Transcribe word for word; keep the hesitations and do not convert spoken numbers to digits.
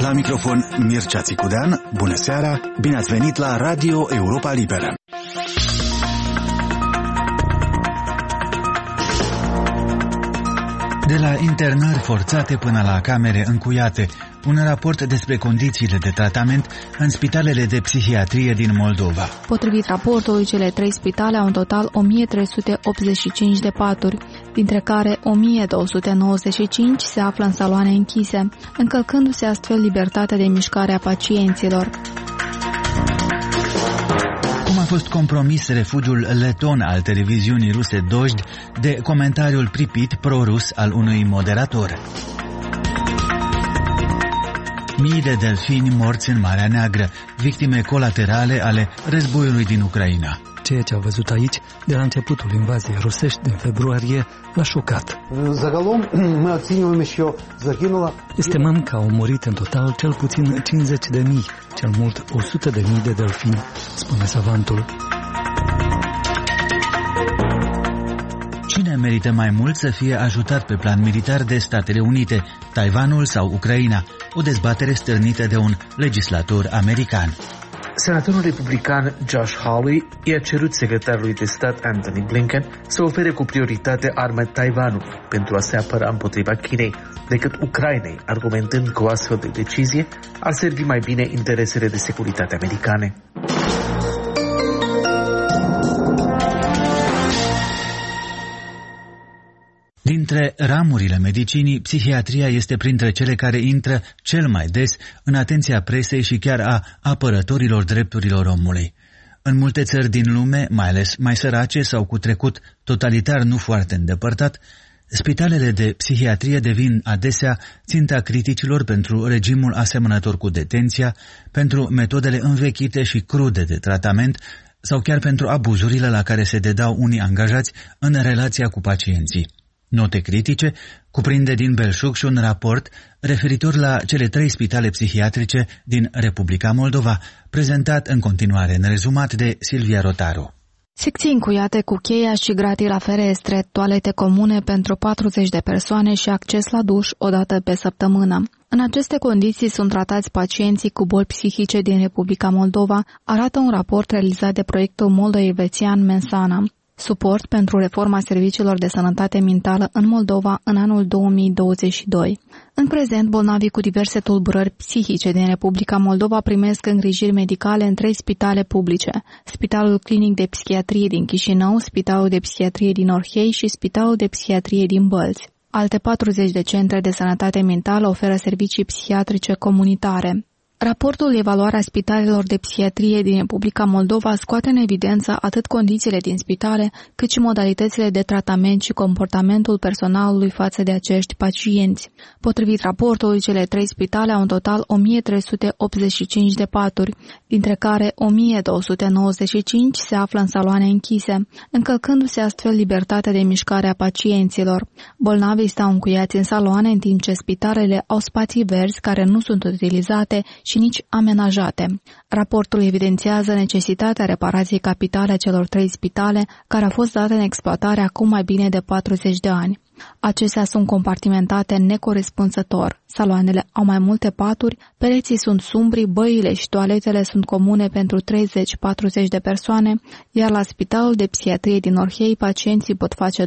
La microfon Mircea Țicudean, bună seara, bine ați venit la Radio Europa Liberă. De la internări forțate până la camere încuiate, un raport despre condițiile de tratament în spitalele de psihiatrie din Moldova. Potrivit raportului, cele trei spitale au în total o mie trei sute optzeci și cinci de paturi, dintre care o mie două sute nouăzeci și cinci se află în saloane închise, încălcându-se astfel libertatea de mișcare a pacienților. Cum a fost compromis refugiul leton al televiziunii ruse Dojd de comentariul pripit pro-rus al unui moderator. Mii de delfini morți în Marea Neagră, victime colaterale ale războiului din Ucraina. Ceea ce a văzut aici, de la începutul invaziei rusești din februarie, l-a șocat. Estimăm că au murit în total cel puțin cincizeci de mii, cel mult o sută de mii de delfini, spune savantul. Cine merită mai mult să fie ajutat pe plan militar de Statele Unite, Taiwanul sau Ucraina? O dezbatere stârnită de un legislator american. Senatorul republican Josh Hawley i-a cerut secretarului de stat Antony Blinken să ofere cu prioritate arme Taiwanului pentru a se apăra împotriva Chinei decât Ucrainei, argumentând că o astfel de decizie ar servi mai bine interesele de securitate americane. Dintre ramurile medicinii, psihiatria este printre cele care intră cel mai des în atenția presei și chiar a apărătorilor drepturilor omului. În multe țări din lume, mai ales mai sărace sau cu trecut totalitar nu foarte îndepărtat, spitalele de psihiatrie devin adesea ținta criticilor pentru regimul asemănător cu detenția, pentru metodele învechite și crude de tratament sau chiar pentru abuzurile la care se dedau unii angajați în relația cu pacienții. Note critice cuprinde din belșug și un raport referitor la cele trei spitale psihiatrice din Republica Moldova, prezentat în continuare în rezumat de Silvia Rotaru. Secții încuiate cu cheia și gratii la ferestre, toalete comune pentru patruzeci de persoane și acces la duș o dată pe săptămână. În aceste condiții sunt tratați pacienții cu boli psihice din Republica Moldova, arată un raport realizat de proiectul moldo-elvețian Mensana. Suport pentru reforma serviciilor de sănătate mentală în Moldova în anul două mii douăzeci și doi. În prezent, bolnavii cu diverse tulburări psihice din Republica Moldova primesc îngrijiri medicale în trei spitale publice: Spitalul Clinic de Psihiatrie din Chișinău, Spitalul de Psihiatrie din Orhei și Spitalul de Psihiatrie din Bălți. Alte patruzeci de centre de sănătate mentală oferă servicii psihiatrice comunitare. Raportul Evaluarea spitalelor de psihiatrie din Republica Moldova scoate în evidență atât condițiile din spitale, cât și modalitățile de tratament și comportamentul personalului față de acești pacienți. Potrivit raportului, cele trei spitale au în total o mie trei sute optzeci și cinci de paturi, dintre care o mie două sute nouăzeci și cinci se află în saloane închise, încălcându-se astfel libertatea de mișcare a pacienților. Bolnavii stau încuiați în saloane, în timp ce spitalele au spații verzi care nu sunt utilizate și nici amenajate. Raportul evidențiază necesitatea reparației capitale a celor trei spitale, care au fost date în exploatare acum mai bine de patruzeci de ani. Acestea sunt compartimentate necorespunzător. Saloanele au mai multe paturi, pereții sunt sumbri, băile și toaletele sunt comune pentru treizeci patruzeci de persoane, iar la Spitalul de Psihiatrie din Orhei pacienții pot face